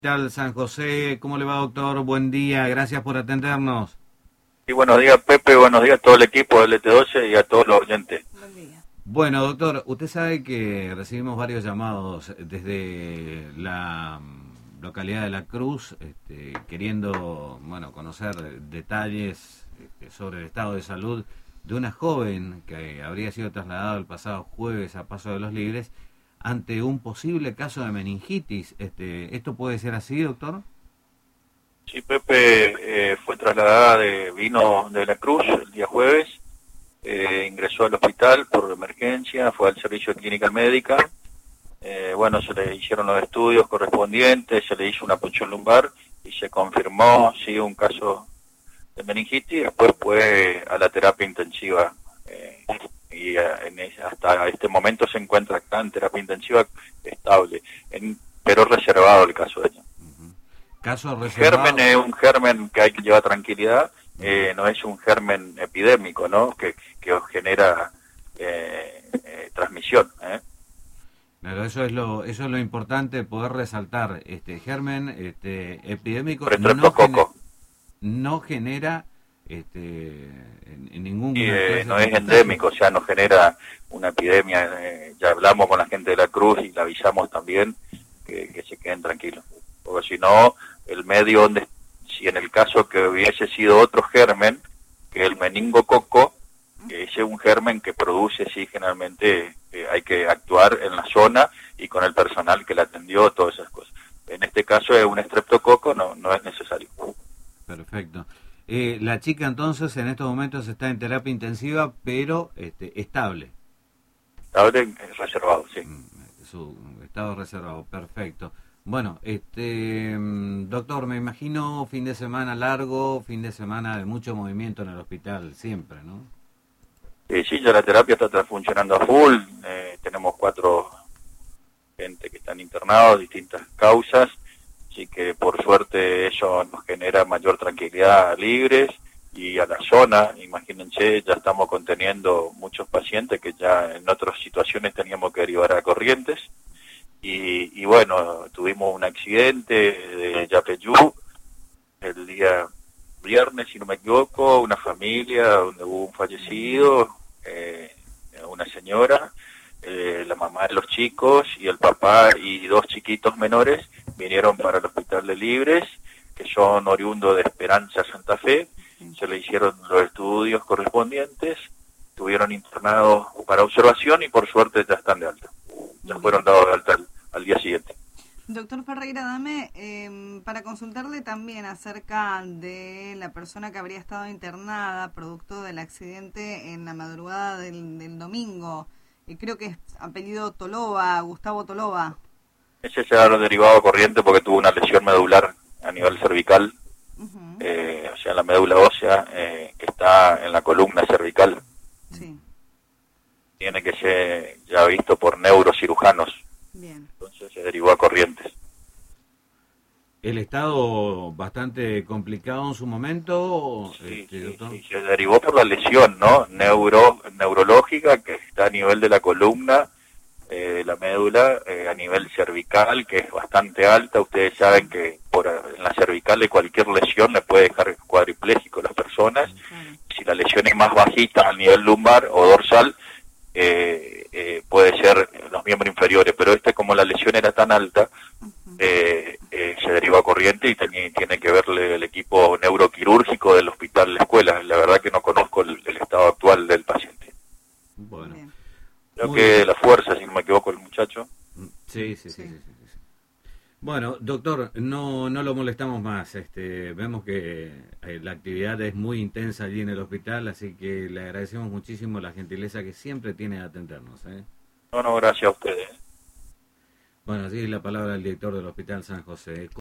Hospital San José, ¿cómo le va, doctor? Buen día, gracias por atendernos. Y buenos días, Pepe, buenos días a todo el equipo del LT12 y a todos los oyentes. Buen día. Bueno, doctor, usted sabe que recibimos varios llamados desde la localidad de La Cruz, queriendo, conocer detalles sobre el estado de salud de una joven que habría sido trasladada el pasado jueves a Paso de los Libres ante un posible caso de meningitis. ¿Esto puede ser así, doctor? Sí, Pepe fue trasladada, vino de La Cruz el día jueves, ingresó al hospital por emergencia, fue al servicio de clínica médica, se le hicieron los estudios correspondientes, se le hizo una punción lumbar y se confirmó, sí, un caso de meningitis, después fue a la terapia intensiva hasta este momento se encuentra acá en terapia intensiva estable, pero reservado el caso de ella. Caso reservado. Germen es un germen que hay que llevar tranquilidad, no es un germen epidémico, ¿no? Que os genera transmisión. Claro, eso es lo importante, poder resaltar. Germen epidémico no genera en ningún no es endémico, o sea, no genera una epidemia. Ya hablamos con la gente de La Cruz y le avisamos también que se queden tranquilos, porque si no, el medio donde, si en el caso que hubiese sido otro germen, que el meningococo, que ese es un germen que produce, sí, generalmente hay que actuar en la zona y con el personal que la atendió, todas esas cosas. En este caso es un estreptococo, no es necesario. Perfecto. La chica entonces en estos momentos está en terapia intensiva, pero estable. Estable, reservado, sí. Su estado reservado, perfecto. Bueno, doctor, me imagino fin de semana largo, fin de semana de mucho movimiento en el hospital, siempre, ¿no? Sí, ya la terapia está funcionando a full, tenemos 4 gente que están internados, distintas causas, así que por suerte eso nos genera mayor tranquilidad a Libres y a la zona. Imagínense, ya estamos conteniendo muchos pacientes que ya en otras situaciones teníamos que derivar a Corrientes. Y bueno, tuvimos un accidente de Yapeyú el día viernes, si no me equivoco, una familia donde hubo un fallecido, una señora, la mamá de los chicos y el papá y 2 chiquitos menores vinieron para el hospital de Libres, que son oriundos de Esperanza, Santa Fe. Se le hicieron los estudios correspondientes, estuvieron internados para observación y por suerte ya están de alta. Ya fueron dados de alta al día siguiente. Doctor Ferreira, dame para consultarle también acerca de la persona que habría estado internada producto del accidente en la madrugada del domingo. Creo que es apellido Toloba, Gustavo Toloba. Ese se ha derivado a Corriente porque tuvo una lesión medular a nivel cervical, o sea, la médula ósea que está en la columna cervical. Sí. Tiene que ser ya visto por neurocirujanos. Bien. Entonces se derivó a Corrientes. ¿El estado bastante complicado en su momento? Sí, Doctor? sí, se derivó por la lesión, ¿no? Neurológica, que está a nivel de la columna, la médula, a nivel cervical, que es bastante alta. Ustedes saben que en la cervical de cualquier lesión le puede dejar cuadripléjico a las personas. Si la lesión es más bajita a nivel lumbar o dorsal, puede ser los miembros inferiores, pero como la lesión era tan alta, se derivó a Corriente y tiene que ver el equipo neuroquirúrgico del hospital La Escuela. La verdad que no conozco el estado actual del paciente. Bueno. Creo que de la fuerza, si no me equivoco, el muchacho. Sí. Bueno, doctor, no lo molestamos más. Vemos que la actividad es muy intensa allí en el hospital, así que le agradecemos muchísimo la gentileza que siempre tiene de atendernos. No, gracias a ustedes. Bueno, así es la palabra del director del Hospital San José.